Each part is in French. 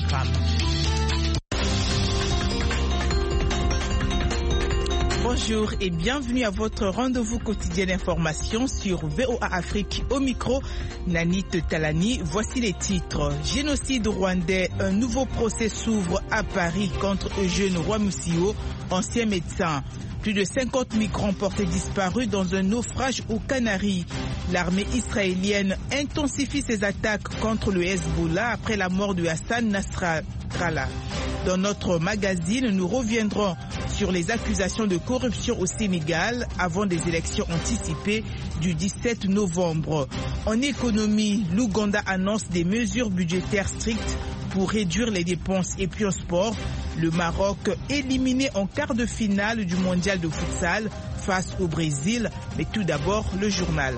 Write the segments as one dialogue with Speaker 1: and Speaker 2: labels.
Speaker 1: programme. Bonjour et bienvenue à votre rendez-vous quotidien d'information sur VOA Afrique. Au micro, Nanit Talani. Voici les titres. Génocide rwandais, un nouveau procès s'ouvre à Paris contre Eugène Rwamusio, ancien médecin. Plus de 50 migrants portés disparus dans un naufrage aux Canaries. L'armée israélienne intensifie ses attaques contre le Hezbollah après la mort de Hassan Nasrallah. Dans notre magazine, nous reviendrons sur les accusations de corruption au Sénégal avant des élections anticipées du 17 novembre. En économie, l'Ouganda annonce des mesures budgétaires strictes pour réduire les dépenses. Et puis en sport, le Maroc éliminé en quart de finale du mondial de futsal face au Brésil. Mais tout d'abord, le journal.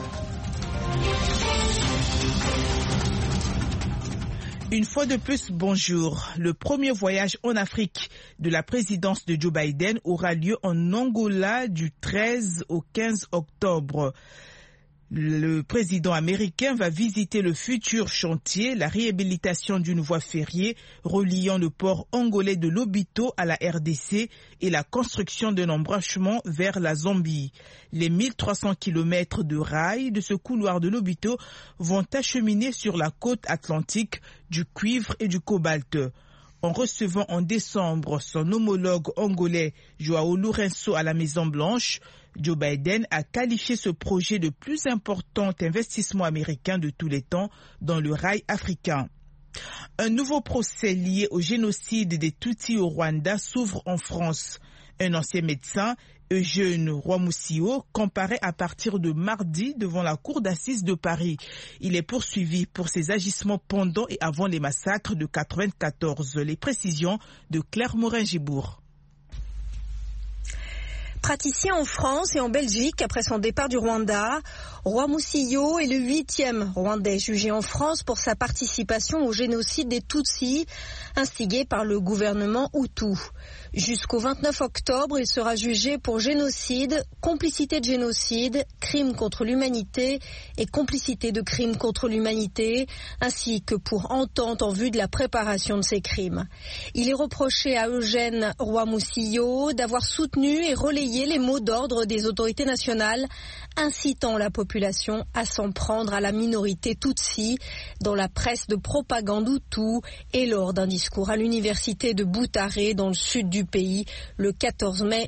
Speaker 1: Une fois de plus, bonjour. Le premier voyage en Afrique de la présidence de Joe Biden aura lieu en Angola du 13 au 15 octobre. Le président américain va visiter le futur chantier, la réhabilitation d'une voie ferrière reliant le port angolais de Lobito à la RDC et la construction d'un embranchement vers la Zambie. Les 1300 km de rails de ce couloir de Lobito vont acheminer sur la côte atlantique du cuivre et du cobalt. En recevant en décembre son homologue angolais João Lourenço à la Maison-Blanche, Joe Biden a qualifié ce projet de plus important investissement américain de tous les temps dans le rail africain. Un nouveau procès lié au génocide des Tutsis au Rwanda s'ouvre en France. Un ancien médecin, Eugène Rwamusio, comparaît à partir de mardi devant la cour d'assises de Paris. Il est poursuivi pour ses agissements pendant et avant les massacres de 1994. Les précisions de Claire Morin-Gibourg.
Speaker 2: Praticien en France et en Belgique après son départ du Rwanda, Rwamusio est le 8e Rwandais jugé en France pour sa participation au génocide des Tutsis instigé par le gouvernement Hutu. Jusqu'au 29 octobre, il sera jugé pour génocide, complicité de génocide, crime contre l'humanité et complicité de crime contre l'humanité, ainsi que pour entente en vue de la préparation de ces crimes. Il est reproché à Eugène Rwamusio d'avoir soutenu et relayé les mots d'ordre des autorités nationales, incitant la population à s'en prendre à la minorité Tutsi dans la presse de propagande Hutu et lors d'un discours à l'université de Butare dans le sud du pays le 14 mai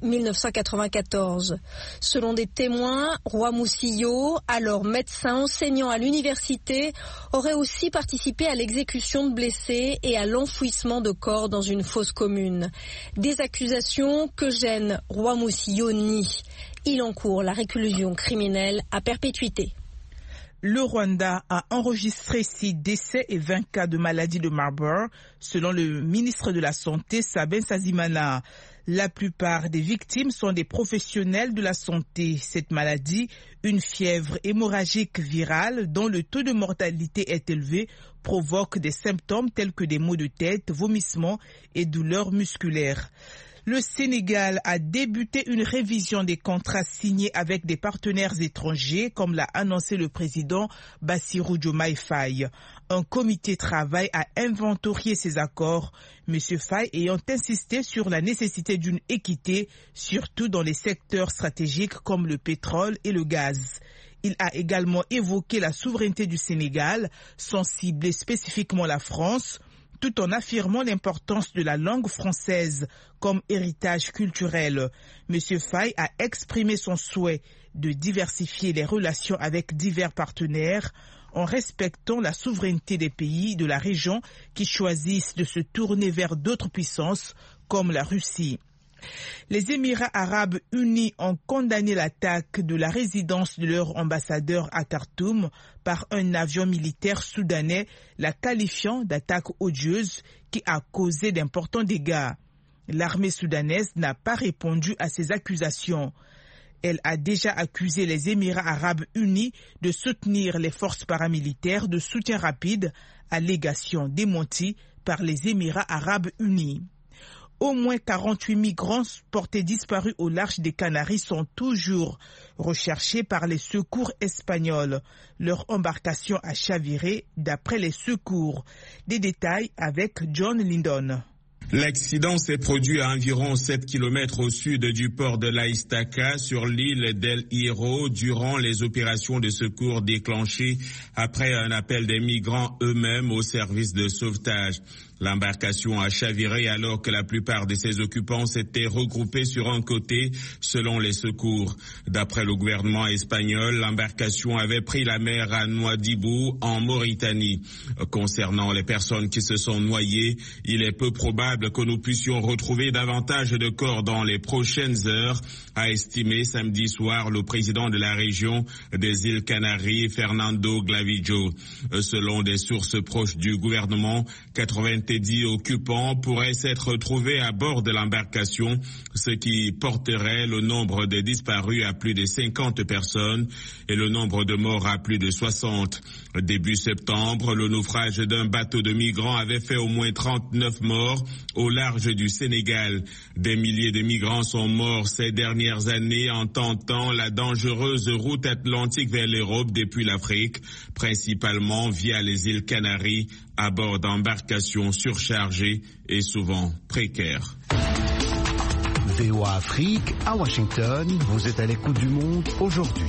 Speaker 2: 1994. Selon des témoins, Rwamusio, alors médecin enseignant à l'université, aurait aussi participé à l'exécution de blessés et à l'enfouissement de corps dans une fosse commune. Des accusations qu'Eugène Rwamusio nie. Il encourt la réclusion criminelle à perpétuité.
Speaker 1: Le Rwanda a enregistré 6 décès et 20 cas de maladie de Marburg, selon le ministre de la Santé, Sabin Nsanzimana. La plupart des victimes sont des professionnels de la santé. Cette maladie, une fièvre hémorragique virale dont le taux de mortalité est élevé, provoque des symptômes tels que des maux de tête, vomissements et douleurs musculaires. Le Sénégal a débuté une révision des contrats signés avec des partenaires étrangers, comme l'a annoncé le président Bassirou Diomaye Faye. Un comité travaille à inventorier ces accords, M. Faye ayant insisté sur la nécessité d'une équité, surtout dans les secteurs stratégiques comme le pétrole et le gaz. Il a également évoqué la souveraineté du Sénégal, sans cibler spécifiquement la France, tout en affirmant l'importance de la langue française comme héritage culturel. M. Faye a exprimé son souhait de diversifier les relations avec divers partenaires en respectant la souveraineté des pays de la région qui choisissent de se tourner vers d'autres puissances comme la Russie. Les Émirats arabes unis ont condamné l'attaque de la résidence de leur ambassadeur à Khartoum par un avion militaire soudanais, la qualifiant d'attaque odieuse qui a causé d'importants dégâts. L'armée soudanaise n'a pas répondu à ces accusations. Elle a déjà accusé les Émirats arabes unis de soutenir les forces paramilitaires de soutien rapide, allégation démentie par les Émirats arabes unis. Au moins 48 migrants portés disparus au large des Canaries sont toujours recherchés par les secours espagnols. Leur embarcation a chaviré d'après les secours. Des détails avec John Lindon.
Speaker 3: L'accident s'est produit à environ 7 km au sud du port de La Estaca sur l'île d'El Hierro durant les opérations de secours déclenchées après un appel des migrants eux-mêmes au service de sauvetage. L'embarcation a chaviré alors que la plupart de ses occupants s'étaient regroupés sur un côté selon les secours. D'après le gouvernement espagnol, l'embarcation avait pris la mer à Nouadhibou en Mauritanie. Concernant les personnes qui se sont noyées, il est peu probable que nous puissions retrouver davantage de corps dans les prochaines heures, a estimé samedi soir le président de la région des îles Canaries, Fernando Clavijo. Selon des sources proches du gouvernement, 90 occupants pourraient s'être retrouvés à bord de l'embarcation, ce qui porterait le nombre des disparus à plus de 50 personnes et le nombre de morts à plus de 60. Début septembre, le naufrage d'un bateau de migrants avait fait au moins 39 morts au large du Sénégal. Des milliers de migrants sont morts ces dernières années en tentant la dangereuse route atlantique vers l'Europe depuis l'Afrique, principalement via les îles Canaries, à bord d'embarcations surchargées et souvent précaires.
Speaker 4: VOA Afrique, à Washington, vous êtes à l'écoute du monde aujourd'hui.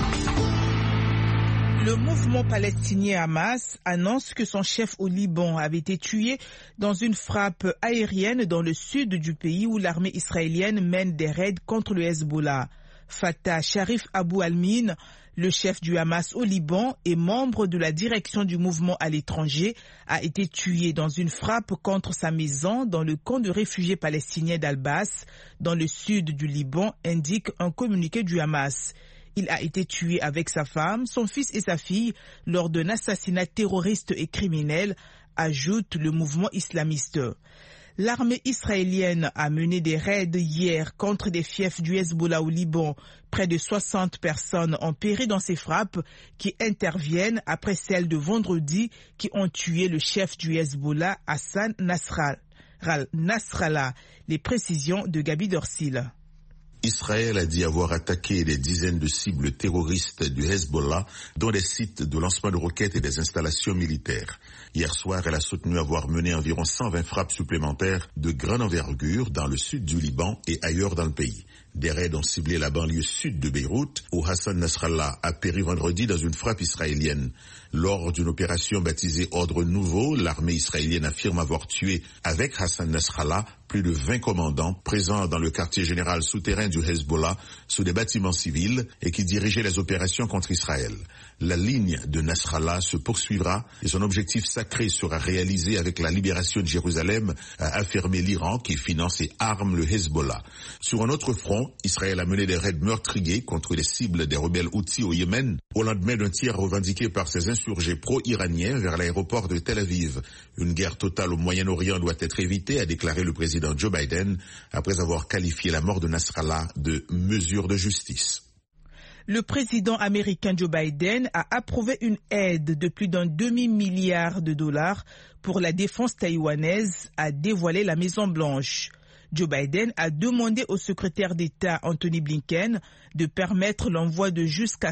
Speaker 1: Le mouvement palestinien Hamas annonce que son chef au Liban avait été tué dans une frappe aérienne dans le sud du pays où l'armée israélienne mène des raids contre le Hezbollah. Fattah Sharif Abu Almin, le chef du Hamas au Liban et membre de la direction du mouvement à l'étranger, a été tué dans une frappe contre sa maison dans le camp de réfugiés palestiniens d'Al-Bas, dans le sud du Liban, indique un communiqué du Hamas. Il a été tué avec sa femme, son fils et sa fille lors d'un assassinat terroriste et criminel, ajoute le mouvement islamiste. L'armée israélienne a mené des raids hier contre des fiefs du Hezbollah au Liban. Près de 60 personnes ont péri dans ces frappes qui interviennent après celles de vendredi qui ont tué le chef du Hezbollah, Hassan Nasrallah. Les précisions de Gabi Dorsil.
Speaker 5: Israël a dit avoir attaqué des dizaines de cibles terroristes du Hezbollah, dont des sites de lancement de roquettes et des installations militaires. Hier soir, elle a soutenu avoir mené environ 120 frappes supplémentaires de grande envergure dans le sud du Liban et ailleurs dans le pays. Des raids ont ciblé la banlieue sud de Beyrouth, où Hassan Nasrallah a péri vendredi dans une frappe israélienne. Lors d'une opération baptisée Ordre Nouveau, l'armée israélienne affirme avoir tué, avec Hassan Nasrallah, plus de 20 commandants présents dans le quartier général souterrain du Hezbollah sous des bâtiments civils et qui dirigeaient les opérations contre Israël. La ligne de Nasrallah se poursuivra et son objectif sacré sera réalisé avec la libération de Jérusalem, a affirmé l'Iran qui finance et arme le Hezbollah. Sur un autre front, Israël a mené des raids meurtriers contre les cibles des rebelles Houthis au Yémen au lendemain d'un tir revendiqué par ces insurgés pro-iraniens vers l'aéroport de Tel Aviv. Une guerre totale au Moyen-Orient doit être évitée, a déclaré le président Joe Biden, après avoir qualifié la mort de Nasrallah de mesure de justice.
Speaker 1: Le président américain Joe Biden a approuvé une aide de plus d'un demi-milliard de dollars pour la défense taïwanaise, a dévoilé la Maison-Blanche. Joe Biden a demandé au secrétaire d'État Anthony Blinken de permettre l'envoi de jusqu'à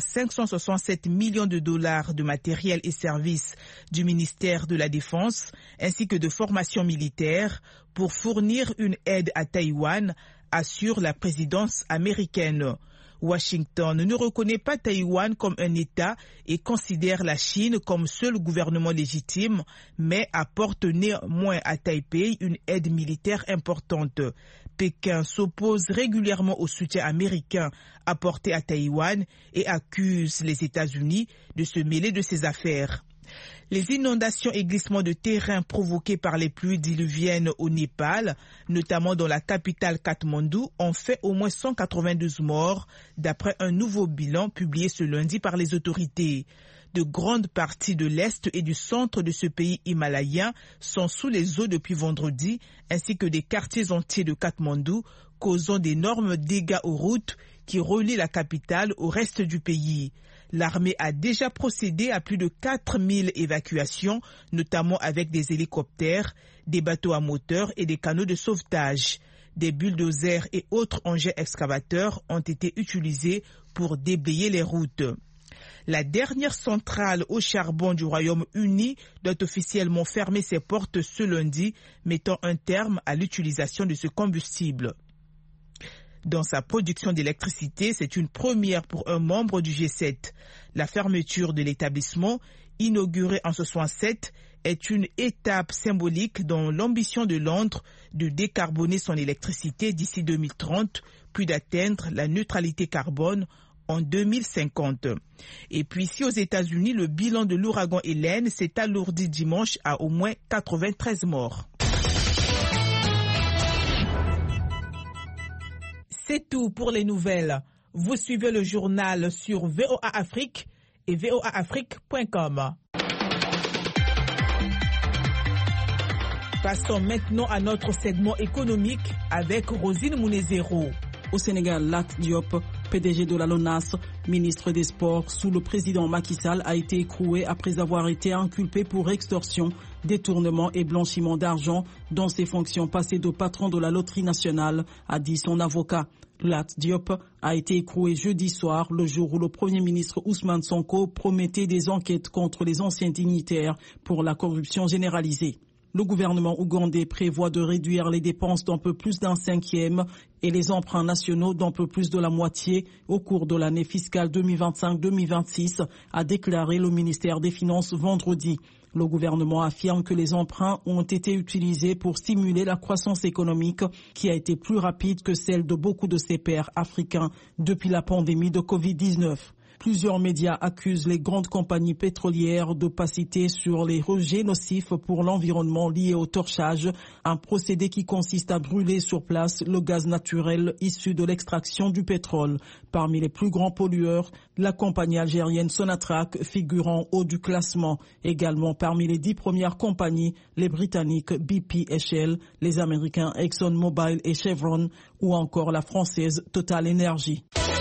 Speaker 1: 567 millions de dollars de matériel et services du ministère de la Défense ainsi que de formation militaire pour fournir une aide à Taïwan, assure la présidence américaine. Washington ne reconnaît pas Taïwan comme un État et considère la Chine comme seul gouvernement légitime, mais apporte néanmoins à Taipei une aide militaire importante. Pékin s'oppose régulièrement au soutien américain apporté à Taïwan et accuse les États-Unis de se mêler de ses affaires. Les inondations et glissements de terrain provoqués par les pluies diluviennes au Népal, notamment dans la capitale Katmandou, ont fait au moins 192 morts, d'après un nouveau bilan publié ce lundi par les autorités. De grandes parties de l'est et du centre de ce pays himalayen sont sous les eaux depuis vendredi, ainsi que des quartiers entiers de Katmandou, causant d'énormes dégâts aux routes qui relient la capitale au reste du pays. L'armée a déjà procédé à plus de 4000 évacuations, notamment avec des hélicoptères, des bateaux à moteur et des canots de sauvetage. Des bulldozers et autres engins excavateurs ont été utilisés pour déblayer les routes. La dernière centrale au charbon du Royaume-Uni doit officiellement fermer ses portes ce lundi, mettant un terme à l'utilisation de ce combustible. Dans sa production d'électricité, c'est une première pour un membre du G7. La fermeture de l'établissement, inaugurée en 1967, est une étape symbolique dans l'ambition de Londres de décarboner son électricité d'ici 2030, puis d'atteindre la neutralité carbone en 2050. Et puis ici aux États-Unis, le bilan de l'ouragan Hélène s'est alourdi dimanche à au moins 93 morts. C'est tout pour les nouvelles. Vous suivez le journal sur VOA Afrique et voaafrique.com. Passons maintenant à notre segment économique avec Rosine Mounezero.
Speaker 6: Au Sénégal, Lat Diop, PDG de la LONASE, ministre des Sports sous le président Macky Sall, a été écroué après avoir été inculpé pour extorsion, détournement et blanchiment d'argent dans ses fonctions passées de patron de la loterie nationale, a dit son avocat. Lat Diop a été écroué jeudi soir, le jour où le Premier ministre Ousmane Sonko promettait des enquêtes contre les anciens dignitaires pour la corruption généralisée. Le gouvernement ougandais prévoit de réduire les dépenses d'un peu plus d'un cinquième et les emprunts nationaux d'un peu plus de la moitié au cours de l'année fiscale 2025-2026, a déclaré le ministère des Finances vendredi. Le gouvernement affirme que les emprunts ont été utilisés pour stimuler la croissance économique qui a été plus rapide que celle de beaucoup de ses pairs africains depuis la pandémie de Covid-19. Plusieurs médias accusent les grandes compagnies pétrolières d'opacité sur les rejets nocifs pour l'environnement liés au torchage, un procédé qui consiste à brûler sur place le gaz naturel issu de l'extraction du pétrole. Parmi les plus grands pollueurs, la compagnie algérienne Sonatrach figure en haut du classement. Également parmi les 10 premières compagnies, les Britanniques BP et Shell, les Américains ExxonMobil et Chevron ou encore la française Total Energy.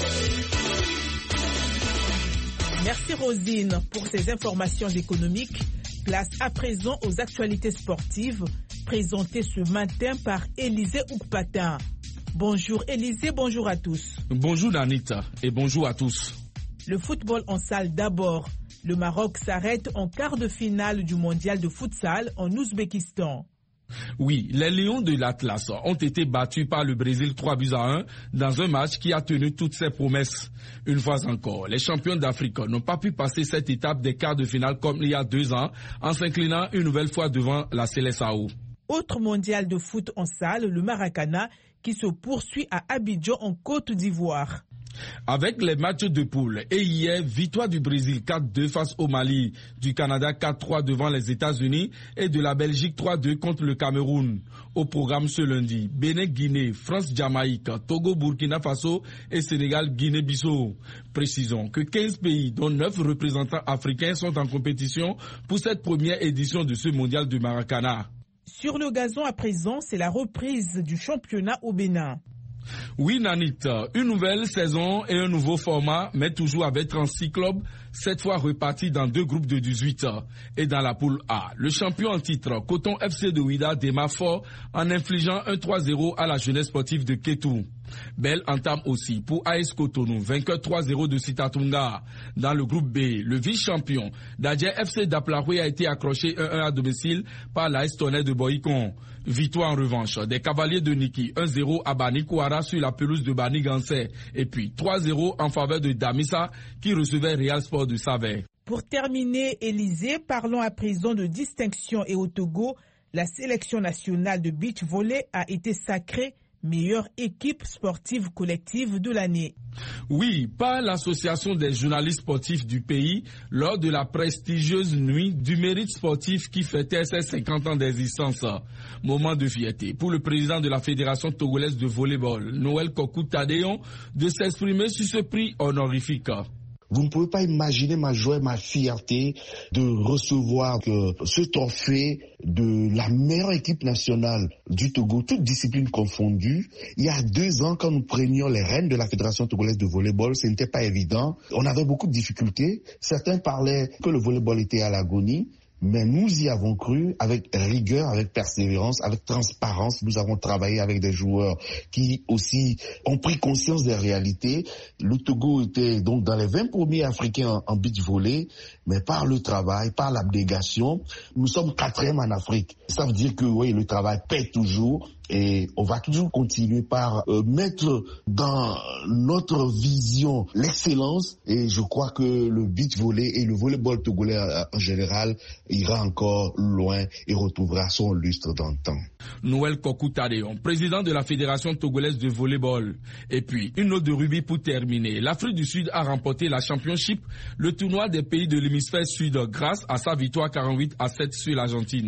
Speaker 1: Merci Rosine pour ces informations économiques. Place à présent aux actualités sportives présentées ce matin par Élisée Oukpatin. Bonjour Élisée, bonjour à tous.
Speaker 7: Bonjour Danita et bonjour à tous.
Speaker 1: Le football en salle d'abord. Le Maroc s'arrête en quart de finale du mondial de futsal en Ouzbékistan.
Speaker 7: Oui, les Lions de l'Atlas ont été battus par le Brésil 3-1 dans un match qui a tenu toutes ses promesses. Une fois encore, les champions d'Afrique n'ont pas pu passer cette étape des quarts de finale comme il y a 2 ans en s'inclinant une nouvelle fois devant la Seleção.
Speaker 1: Autre mondial de foot en salle, le Maracana, qui se poursuit à Abidjan en Côte d'Ivoire.
Speaker 7: Avec les matchs de poule et hier, victoire du Brésil 4-2 face au Mali, du Canada 4-3 devant les États-Unis et de la Belgique 3-2 contre le Cameroun. Au programme ce lundi, Bénin-Guinée, France-Jamaïque, Togo-Burkina Faso et Sénégal-Guinée-Bissau. Précisons que 15 pays, dont 9 représentants africains, sont en compétition pour cette première édition de ce mondial du Maracana.
Speaker 1: Sur le gazon à présent, c'est la reprise du championnat au Bénin.
Speaker 7: Oui, Nanit, une nouvelle saison et un nouveau format, mais toujours avec 36 clubs, cette fois repartis dans 2 groupes de 18. Et dans la poule A, le champion en titre, Coton FC de Ouida, démarre fort en infligeant un 3-0 à la jeunesse sportive de Kétou. Belle entame aussi pour AS Cotonou, vainqueur 3-0 de Sitatunga. Dans le groupe B, le vice-champion, Dadje FC d'Aplaroué a été accroché 1-1 à domicile par l'AS Tonnerre de Boïcon. Victoire en revanche des Cavaliers de Niki, 1-0 à Bani Kouara sur la pelouse de Bani Gansé. Et puis 3-0 en faveur de Damissa qui recevait Real Sport de Savè.
Speaker 1: Pour terminer, Élisée, parlons à présent de distinction et au Togo, la sélection nationale de beach volley a été sacrée meilleure équipe sportive collective de l'année.
Speaker 7: Oui, par l'association des journalistes sportifs du pays lors de la prestigieuse nuit du mérite sportif qui fêtait ses 50 ans d'existence. Moment de fierté pour le président de la Fédération togolaise de volleyball, Noël Kokou Tadéon, de s'exprimer sur ce prix honorifique.
Speaker 8: Vous ne pouvez pas imaginer ma joie, ma fierté de recevoir ce trophée de la meilleure équipe nationale du Togo, toutes disciplines confondues. Il y a 2 ans, quand nous prenions les rênes de la Fédération togolaise de volleyball, ce n'était pas évident. On avait beaucoup de difficultés. Certains parlaient que le volleyball était à l'agonie. Mais nous y avons cru avec rigueur, avec persévérance, avec transparence. Nous avons travaillé avec des joueurs qui aussi ont pris conscience des réalités. Le Togo était donc dans les 20 premiers Africains en beach volley, mais par le travail, par l'abnégation, nous sommes 4e en Afrique. Ça veut dire que oui, le travail paie toujours. Et on va toujours continuer par mettre dans notre vision l'excellence. Et je crois que le beach volley et le volleyball togolais en général ira encore loin et retrouvera son lustre d'antan.
Speaker 7: Noël Kokou-Tadéon, président de la Fédération togolaise de volleyball. Et puis, une note de rugby pour terminer. L'Afrique du Sud a remporté la Championship, le tournoi des pays de l'hémisphère sud, grâce à sa victoire 48-7 sur l'Argentine.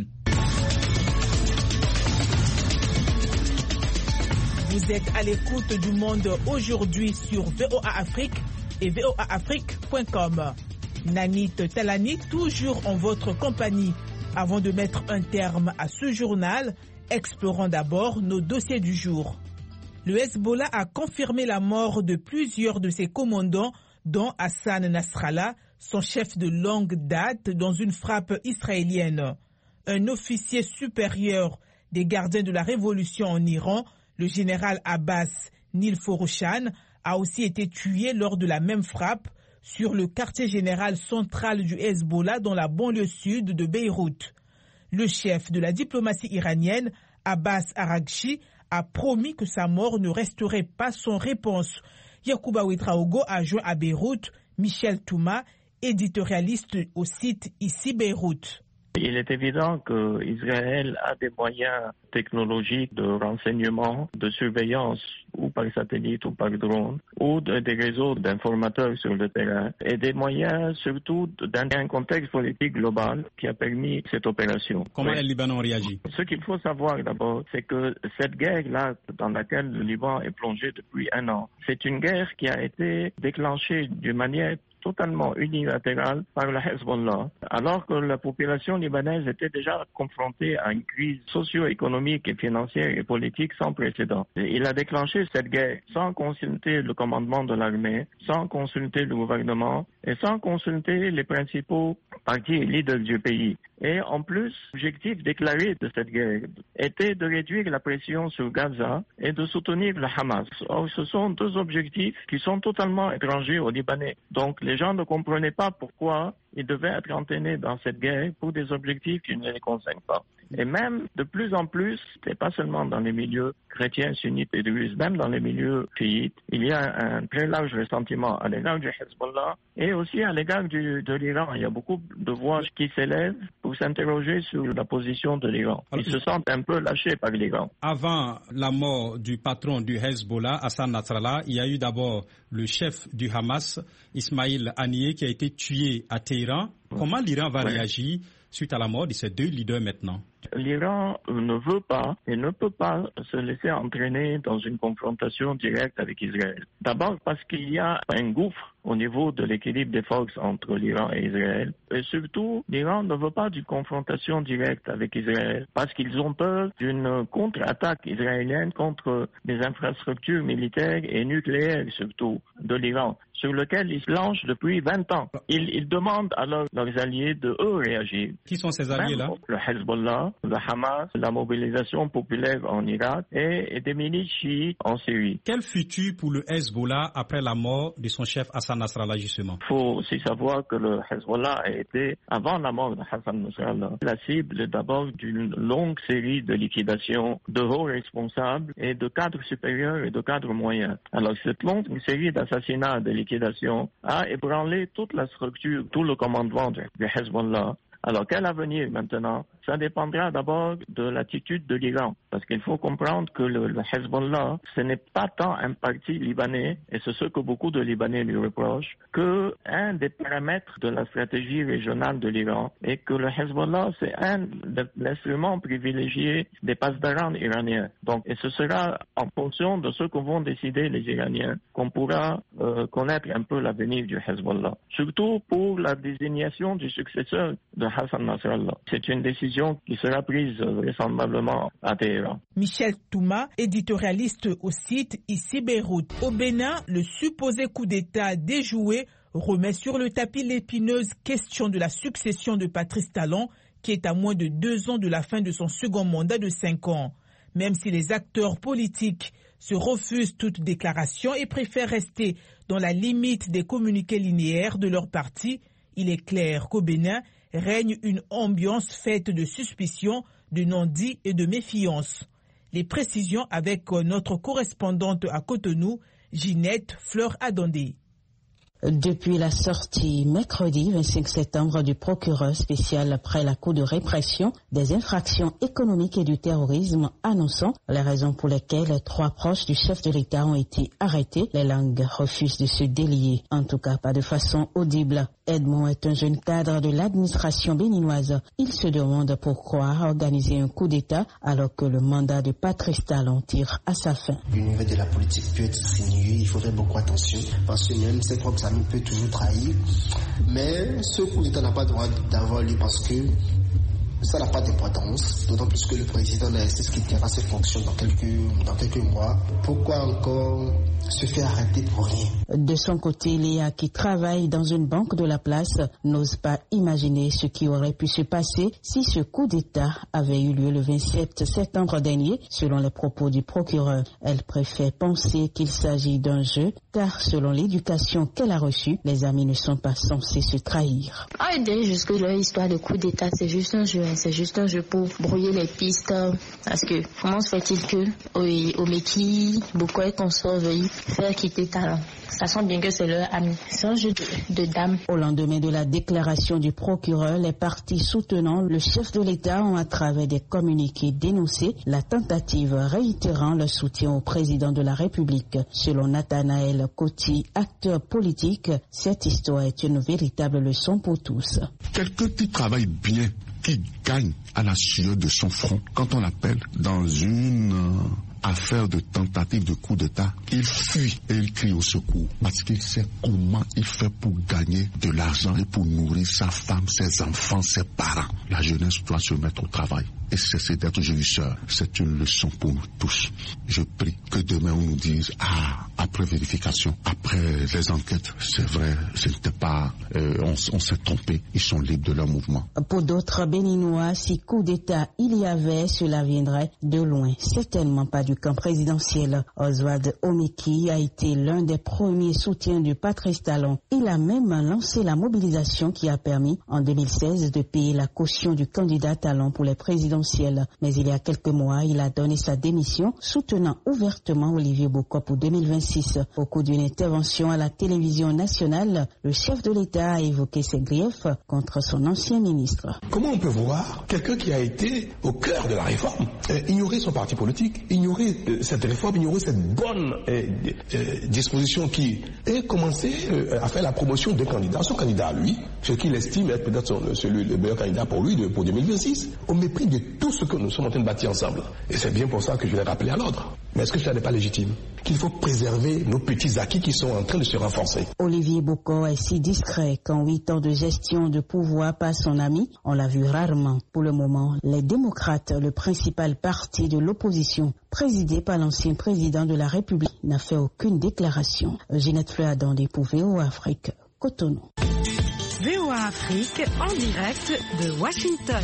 Speaker 1: Vous êtes à l'écoute du Monde aujourd'hui sur VOA Afrique et voaafrique.com. Nanit Talani, toujours en votre compagnie. Avant de mettre un terme à ce journal, explorons d'abord nos dossiers du jour. Le Hezbollah a confirmé la mort de plusieurs de ses commandants, dont Hassan Nasrallah, son chef de longue date, dans une frappe israélienne. Un officier supérieur des gardiens de la révolution en Iran, le général Abbas Nilforoshan, a aussi été tué lors de la même frappe sur le quartier général central du Hezbollah dans la banlieue sud de Beyrouth. Le chef de la diplomatie iranienne, Abbas Araghchi, a promis que sa mort ne resterait pas sans réponse. Yacouba Ouedraogo a joint à Beyrouth Michel Touma, éditorialiste au site Ici Beyrouth.
Speaker 9: Il est évident qu'Israël a des moyens technologiques de renseignement, de surveillance, ou par satellite ou par drone, ou des réseaux d'informateurs sur le terrain, et des moyens surtout d'un contexte politique global qui a permis cette opération.
Speaker 10: Comment le Liban réagit?
Speaker 9: Ce qu'il faut savoir d'abord, c'est que cette guerre-là, dans laquelle le Liban est plongé depuis 1 an, c'est une guerre qui a été déclenchée d'une manière totalement unilatérale par le Hezbollah, alors que la population libanaise était déjà confrontée à une crise socio-économique et financière et politique sans précédent. Il a déclenché cette guerre sans consulter le commandement de l'armée, sans consulter le gouvernement et sans consulter les principaux partis et leaders du pays. Et en plus, l'objectif déclaré de cette guerre était de réduire la pression sur Gaza et de soutenir le Hamas. Or, ce sont 2 objectifs qui sont totalement étrangers aux Libanais. Donc, les gens ne comprenaient pas pourquoi ils devaient être entraînés dans cette guerre pour des objectifs qui ne les concernent pas. Et même, de plus en plus, et pas seulement dans les milieux chrétiens, sunnites et druzes, même dans les milieux chiites, il y a un très large ressentiment à l'égard du Hezbollah et aussi à l'égard de l'Iran. Il y a beaucoup de voix qui s'élèvent pour s'interroger sur la position de l'Iran. Ils se sentent un peu lâchés par l'Iran.
Speaker 10: Avant la mort du patron du Hezbollah, Hassan Nasrallah, il y a eu d'abord le chef du Hamas, Ismail Haniyeh, qui a été tué à Téhéran. Comment l'Iran va réagir suite à la mort de ces 2 leaders maintenant?
Speaker 9: L'Iran ne veut pas et ne peut pas se laisser entraîner dans une confrontation directe avec Israël. D'abord parce qu'il y a un gouffre au niveau de l'équilibre des forces entre l'Iran et Israël. Et surtout, l'Iran ne veut pas d'une confrontation directe avec Israël parce qu'ils ont peur d'une contre-attaque israélienne contre les infrastructures militaires et nucléaires surtout de l'Iran, sur lequel ils planchent depuis 20 ans. Ils demandent à leurs alliés de eux réagir.
Speaker 10: Qui sont ces alliés-là?
Speaker 9: Le Hezbollah, le Hamas, la mobilisation populaire en Irak et des milices chiites en Syrie.
Speaker 10: Quel futur pour le Hezbollah après la mort de son chef Hassan Nasrallah justement?
Speaker 9: Il faut aussi savoir que le Hezbollah a été, avant la mort de Hassan Nasrallah, la cible d'abord d'une longue série de liquidations de hauts responsables et de cadres supérieurs et de cadres moyens. Alors cette longue série d'assassinats, de liquidations, a ébranlé toute la structure, tout le commandement du Hezbollah. Alors, quel avenir maintenant? ça dépendra d'abord de l'attitude de l'Iran. Parce qu'il faut comprendre que le Hezbollah, ce n'est pas tant un parti libanais, et c'est ce que beaucoup de Libanais lui reprochent, qu'un des paramètres de la stratégie régionale de l'Iran, et que le Hezbollah, c'est un de l'instrument privilégié des pasdaran iraniens. Donc, et ce sera en fonction de ce que vont décider les Iraniens qu'on pourra connaître un peu l'avenir du Hezbollah. Surtout pour la désignation du successeur de Hassan Nasrallah. C'est une décision qui sera prise vraisemblablement à Téhéran.
Speaker 1: Michel Touma, éditorialiste au site Ici Beyrouth. Au Bénin, le supposé coup d'État déjoué remet sur le tapis l'épineuse question de la succession de Patrice Talon, qui est à moins de 2 ans de la fin de son second mandat de 5 ans. Même si les acteurs politiques se refusent toute déclaration et préfèrent rester dans la limite des communiqués linéaires de leur parti, il est clair qu'au Bénin règne une ambiance faite de suspicion, de non-dits et de méfiance. Les précisions avec notre correspondante à Cotonou, Ginette Fleur-Adondé.
Speaker 11: Depuis la sortie mercredi 25 septembre du procureur spécial après la Cour de répression des infractions économiques et du terrorisme annonçant les raisons pour lesquelles 3 proches du chef de l'État ont été arrêtés, les langues refusent de se délier, en tout cas pas de façon audible. Edmond est un jeune cadre de l'administration béninoise. Il se demande pourquoi organiser un coup d'État alors que le mandat de Patrice Talon tire à sa fin.
Speaker 12: L'univers de la politique peut être sinueux, il faut faire beaucoup attention parce que même ses propres amis peuvent toujours trahir. Mais ce coup d'État n'a pas le droit d'avoir lieu parce que ça n'a pas d'importance, d'autant plus que le président n'a ce qui quittera ses fonctions dans quelques mois. Pourquoi encore se faire arrêter pour rien?
Speaker 11: De son côté, Léa, qui travaille dans une banque de la place, n'ose pas imaginer ce qui aurait pu se passer si ce coup d'État avait eu lieu le 27 septembre dernier, selon les propos du procureur. Elle préfère penser qu'il s'agit d'un jeu, car selon l'éducation qu'elle a reçue, les amis ne sont pas censés se trahir.
Speaker 13: Jusque leur histoire de coup d'État, c'est juste un jeu. C'est juste un jeu pour brouiller les pistes. Parce que comment se fait-il que Omeki, beaucoup et consorts veuillent faire quitter Talon? Sachant bien que c'est leur ami. C'est un jeu de dames.
Speaker 11: Au lendemain de la déclaration du procureur, les partis soutenant le chef de l'État ont à travers des communiqués dénoncé la tentative réitérant le soutien au président de la République. Selon Nathanaël Coty, acteur politique, cette histoire est une véritable leçon pour tous.
Speaker 14: Quelqu'un qui travaille bien, qui gagne à la sueur de son front, quand on l'appelle dans une affaire de tentative de coup d'État, il fuit et il crie au secours parce qu'il sait comment il fait pour gagner de l'argent et pour nourrir sa femme, ses enfants, ses parents. La jeunesse doit se mettre au travail et cesser d'être jouisseur. C'est une leçon pour nous tous. Je prie que demain on nous dise après vérification, après les enquêtes, c'est vrai, ce n'était pas, on s'est trompé, ils sont libres de leur mouvement.
Speaker 11: Pour d'autres Béninois, si coup d'État il y avait, cela viendrait de loin, certainement pas du camp présidentiel. Oswald Omeki a été l'un des premiers soutiens du Patrice Talon. Il a même lancé la mobilisation qui a permis en 2016 de payer la caution du candidat Talon pour les présidentielles. Mais il y a quelques mois, il a donné sa démission, soutenant ouvertement Olivier Boko pour 2026. Au cours d'une intervention à la télévision nationale, le chef de l'État a évoqué ses griefs contre son ancien ministre.
Speaker 15: Comment on peut voir quelqu'un qui a été au cœur de la réforme ignorer son parti politique, ignorer cette réforme, ignorer cette bonne disposition qui est commencé à faire la promotion d'un candidat, son candidat à lui, ce qu'il estime être peut-être le meilleur candidat pour lui pour 2026, au mépris de tout ce que nous sommes en train de bâtir ensemble. Et c'est bien pour ça que je l'ai rappelé à l'ordre. Mais est-ce que cela n'est pas légitime? Qu'il faut préserver nos petits acquis qui sont en train de se renforcer.
Speaker 11: Olivier Boko est si discret qu'en 8 ans de gestion de pouvoir par son ami, on l'a vu rarement. Pour le moment, les démocrates, le principal parti de l'opposition, présidé par l'ancien président de la République, n'a fait aucune déclaration. Ginette Fleur-Adondé pour VOA Afrique, Cotonou.
Speaker 16: VOA Afrique en direct de Washington.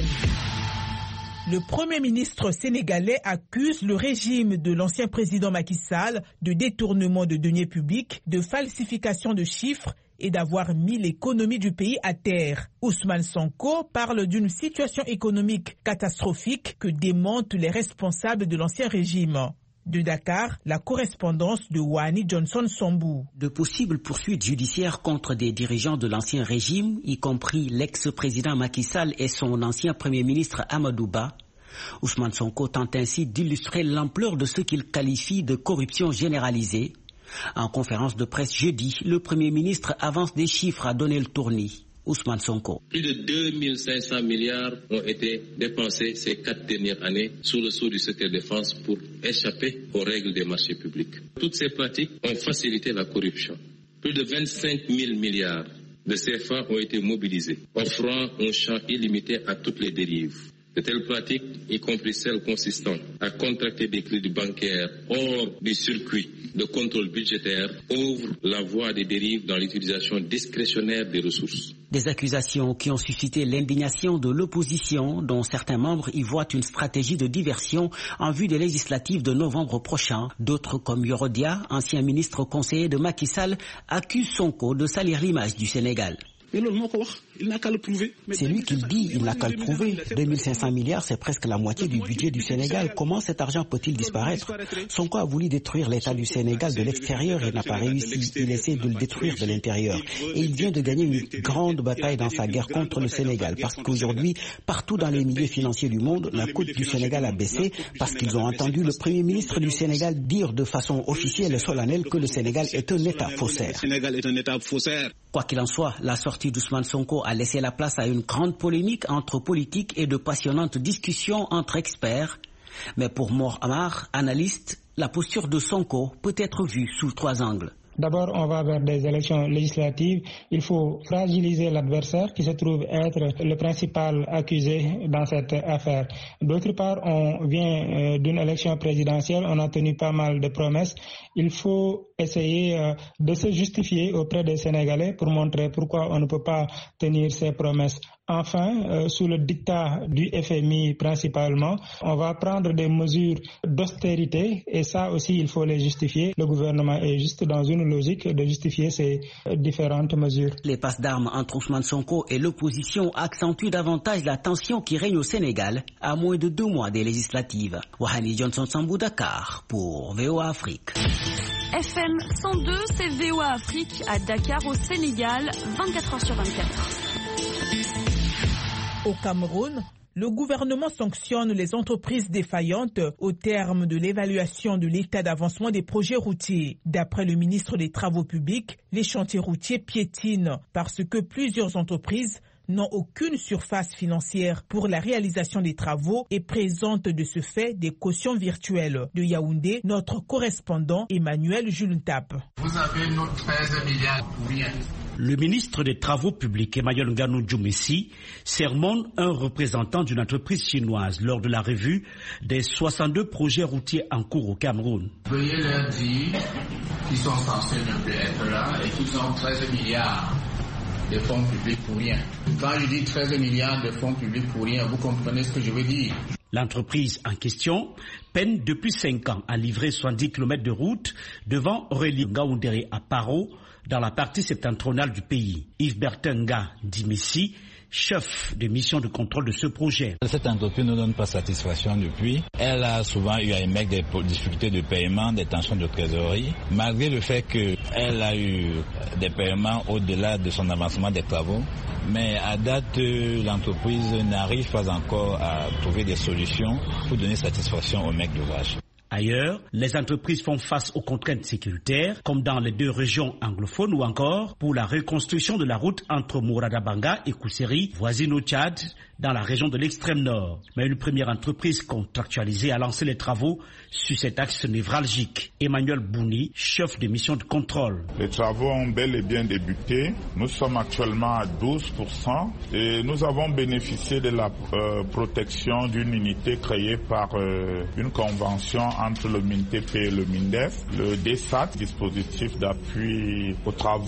Speaker 1: Le Premier ministre sénégalais accuse le régime de l'ancien président Macky Sall de détournement de deniers publics, de falsification de chiffres et d'avoir mis l'économie du pays à terre. Ousmane Sonko parle d'une situation économique catastrophique que démentent les responsables de l'ancien régime. De Dakar, la correspondance de Wani Johnson Sambou.
Speaker 17: De possibles poursuites judiciaires contre des dirigeants de l'ancien régime, y compris l'ex-président Macky Sall et son ancien premier ministre Amadou Ba, Ousmane Sonko tente ainsi d'illustrer l'ampleur de ce qu'il qualifie de corruption généralisée. En conférence de presse jeudi, le Premier ministre avance des chiffres à donner le tournis. Ousmane Sonko.
Speaker 18: Plus de 2500 milliards ont été dépensés ces 4 dernières années sous le sceau du secret défense pour échapper aux règles des marchés publics. Toutes ces pratiques ont facilité la corruption. Plus de 25 000 milliards de CFA ont été mobilisés, offrant un champ illimité à toutes les dérives. De telles pratiques, y compris celles consistant à contracter des crédits bancaires hors du circuit de contrôle budgétaire, ouvrent la voie à des dérives dans l'utilisation discrétionnaire des ressources.
Speaker 17: Des accusations qui ont suscité l'indignation de l'opposition, dont certains membres y voient une stratégie de diversion en vue des législatives de novembre prochain. D'autres, comme Yorodia, ancien ministre conseiller de Macky Sall, accusent Sonko de salir l'image du Sénégal.
Speaker 19: Il n'a qu'à le prouver.
Speaker 17: C'est lui qui le dit, il n'a qu'à le prouver. 2500 milliards, c'est presque la moitié du budget du Sénégal. Comment cet argent peut-il disparaître? Sonko a voulu détruire l'État du Sénégal de l'extérieur et n'a pas réussi. Il essaie de le détruire de l'intérieur. Et il vient de gagner une grande bataille dans sa guerre contre le Sénégal. Parce qu'aujourd'hui, partout dans les milieux financiers du monde, la cote du Sénégal a baissé parce qu'ils ont entendu le Premier ministre du Sénégal dire de façon officielle et solennelle que le Sénégal est un État faussaire. Quoi qu'il en soit, la sortie d'Ousmane Sonko a laissé la place à une grande polémique entre politiques et de passionnantes discussions entre experts. Mais pour Mor Amar, analyste, la posture de Sonko peut être vue sous 3 angles.
Speaker 20: D'abord, on va vers des élections législatives. Il faut fragiliser l'adversaire qui se trouve être le principal accusé dans cette affaire. D'autre part, on vient d'une élection présidentielle. On a tenu pas mal de promesses. Il faut essayer de se justifier auprès des Sénégalais pour montrer pourquoi on ne peut pas tenir ces promesses. Enfin, sous le dictat du FMI principalement, on va prendre des mesures d'austérité et ça aussi il faut les justifier. Le gouvernement est juste dans une logique de justifier ces différentes mesures.
Speaker 17: Les passes d'armes entre Ousmane Sonko et l'opposition accentuent davantage la tension qui règne au Sénégal à moins de 2 mois des législatives. Wahani Johnson Sambou, Dakar pour VOA Afrique.
Speaker 16: FM 102, c'est VOA Afrique à Dakar au Sénégal, 24h/24.
Speaker 1: Au Cameroun, le gouvernement sanctionne les entreprises défaillantes au terme de l'évaluation de l'état d'avancement des projets routiers. D'après le ministre des Travaux publics, les chantiers routiers piétinent parce que plusieurs entreprises n'ont aucune surface financière pour la réalisation des travaux et présentent de ce fait des cautions virtuelles. De Yaoundé, notre correspondant Emmanuel Jules-Tap.
Speaker 21: Vous avez nos 13 milliards pour rien.
Speaker 22: Le ministre des Travaux publics, Emmanuel Nganou Djoumessi, sermonne un représentant d'une entreprise chinoise lors de la revue des 62 projets routiers en cours au Cameroun.
Speaker 21: Veuillez leur dire qu'ils sont censés ne plus être là et qu'ils ont 13 milliards de fonds publics pour rien. Quand je dis 13 milliards de fonds publics pour rien, vous comprenez ce que je veux dire?
Speaker 22: L'entreprise en question peine depuis 5 ans à livrer 70 km de route devant Aurélie Ngaoundéré à Paro, dans la partie septentrionale du pays. Yves Bertenga Dimessi, chef de mission de contrôle de ce projet.
Speaker 23: Cette entreprise ne donne pas satisfaction depuis. Elle a souvent eu à émettre des difficultés de paiement, des tensions de trésorerie, malgré le fait qu'elle a eu des paiements au-delà de son avancement des travaux. Mais à date, l'entreprise n'arrive pas encore à trouver des solutions pour donner satisfaction aux mecs d'ouvrage.
Speaker 22: Ailleurs, les entreprises font face aux contraintes sécuritaires, comme dans les 2 régions anglophones ou encore pour la reconstruction de la route entre Mouradabanga et Kousseri, voisine au Tchad, dans la région de l'extrême nord. Mais une première entreprise contractualisée a lancé les travaux sur cet axe névralgique. Emmanuel Bouni, chef de mission de contrôle.
Speaker 24: Les travaux ont bel et bien débuté. Nous sommes actuellement à 12% et nous avons bénéficié de la protection d'une unité créée par une convention entre le MINTEP et le MINDEF, le DESAT, dispositif d'appui aux travaux.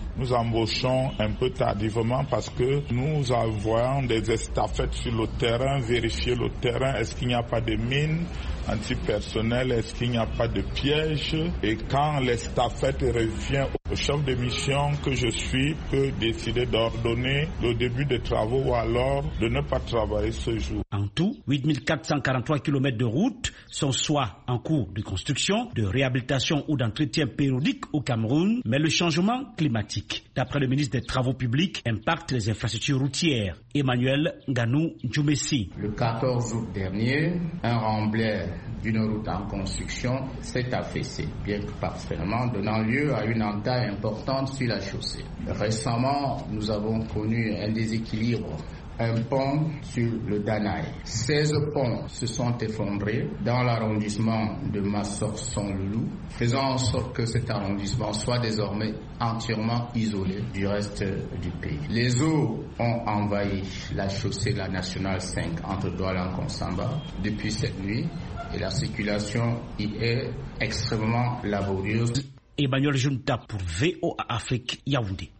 Speaker 24: nous embauchons un peu tardivement parce que nous envoyons des estafettes sur le terrain, vérifier le terrain, est-ce qu'il n'y a pas de mines antipersonnelles, est-ce qu'il n'y a pas de pièges. Et quand l'estafette revient, le chef de mission que je suis peut décider d'ordonner le début des travaux ou alors de ne pas travailler ce jour.
Speaker 22: En tout, 8443 km de routes sont soit en cours de construction, de réhabilitation ou d'entretien périodique au Cameroun, mais le changement climatique, d'après le ministre des Travaux publics, impacte les infrastructures routières. Emmanuel Nganou Djoumessi.
Speaker 21: Le 14 août dernier, un remblai d'une route en construction s'est affaissé, bien que partiellement, donnant lieu à une entaille importante sur la chaussée. Récemment, nous avons connu un déséquilibre. Un pont sur le Danaï. 16 ponts se sont effondrés dans l'arrondissement de Massor-Son-Loulou, faisant en sorte que cet arrondissement soit désormais entièrement isolé du reste du pays. Les eaux ont envahi la chaussée de la Nationale 5 entre Douala et Konsamba depuis cette nuit et la circulation y est extrêmement laborieuse.
Speaker 22: Emmanuel Junta pour VOA Afrique, Yaoundé.